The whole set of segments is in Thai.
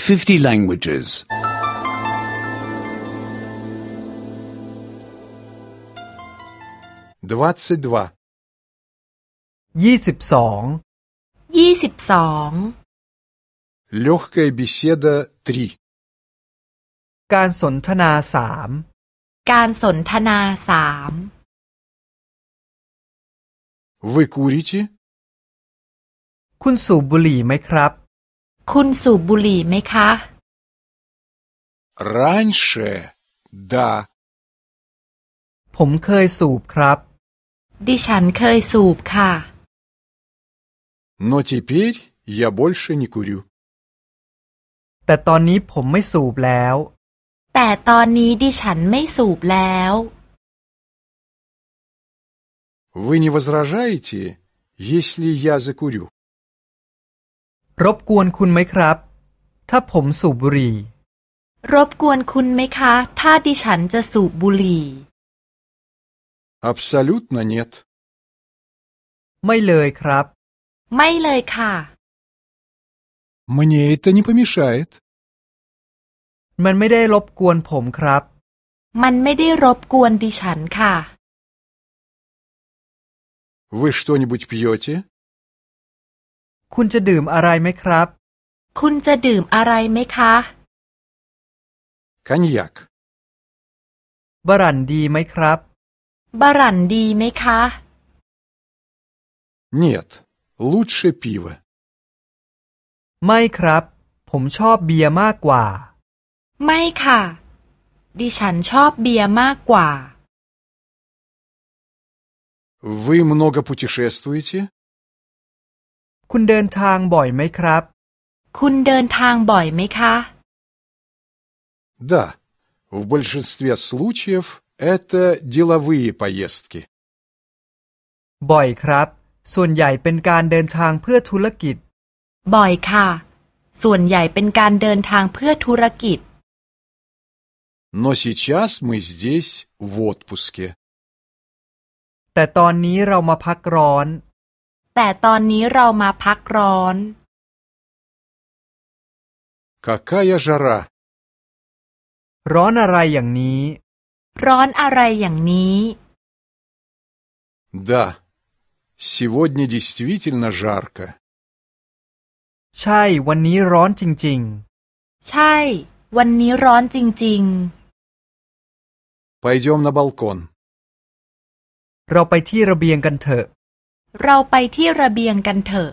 50 languages. 22. 22 Легкая беседа 3. การสนทนา3 การสนทนา3 Вы курите? คุณสูบบุหรี่ไหมครับคุณสูบบุหรี่ไหมคะ Раньше, да. ผมเคยสูบครับดิฉันเคยสูบค่ะ Но теперь я больше не курю. แต่ตอนนี้ผมไม่สูบแล้วแต่ตอนนี้ดิฉันไม่สูบแล้ว Вы не возражаете, если я закурю? รบกวนคุณไหมครับ ถ้าผมสูบบุหรี่รบกวนคุณไหมคะ ถ้าดิฉันจะสูบบุหรี่ Абсолютно нет. ไม่เลยครับไม่เลยค่ะ Мне это не помешает. มันไม่ได้รบกวนผมครับมันไม่ได้รบกวนดิฉันค่ะ Вы что-нибудь пьете? คุณจะดื่มอะไรไหมครับคุณจะดื่มอะไรไหมคะ Коньяк. บรันดีไหมครับบรันดีไหมคะ Нет, лучше пиво. ไม่ครับ ผมชอบเบียร์มากกว่าไม่ค่ะ ดิฉันชอบเบียร์มากกว่า Вы много путешествуете? คุณเดินทางบ่อยไหมครับคุณเดินทางบ่อยไหมคะ Да, в большинстве случаев это деловые поездки. บ่อยครับ ส่วนใหญ่เป็นการเดินทางเพื่อธุรกิจบ่อยค่ะ ส่วนใหญ่เป็นการเดินทางเพื่อธุรกิจ Но сейчас мы здесь в отпуске. แต่ตอนนี้เรามาพักร้อนแต่ตอนนี้เรามาพักร้อน Какая жара! ร้อนอะไรอย่างนี้ร้อนอะไรอย่างนี้ Да, сегодня действительно жарко. ใช่วันนี้ร้อนจริงใช่ วันนี้ร้อนจริง Пойдем на балкон. ๆ เราไปที่ระเบียงกันเถอะๆ เราไปที่ระเบียงกันเถอะ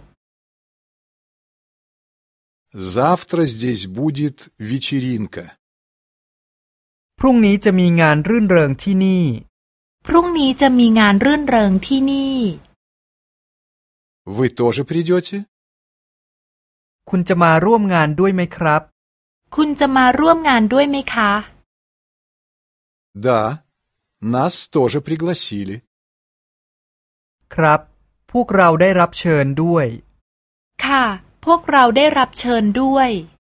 Завтра здесь будет вечеринка. พรุ่งนี้จะมีงานรื่นเริงที่นี่พรุ่งนี้จะมีงานรื่นเริงที่นี่ Вы тоже придете? คุณจะมาร่วมงานด้วยไหมครับคุณจะมาร่วมงานด้วยไหมคะ Да, нас тоже пригласили. ครับ พวกเราได้รับเชิญด้วยค่ะ พวกเราได้รับเชิญด้วย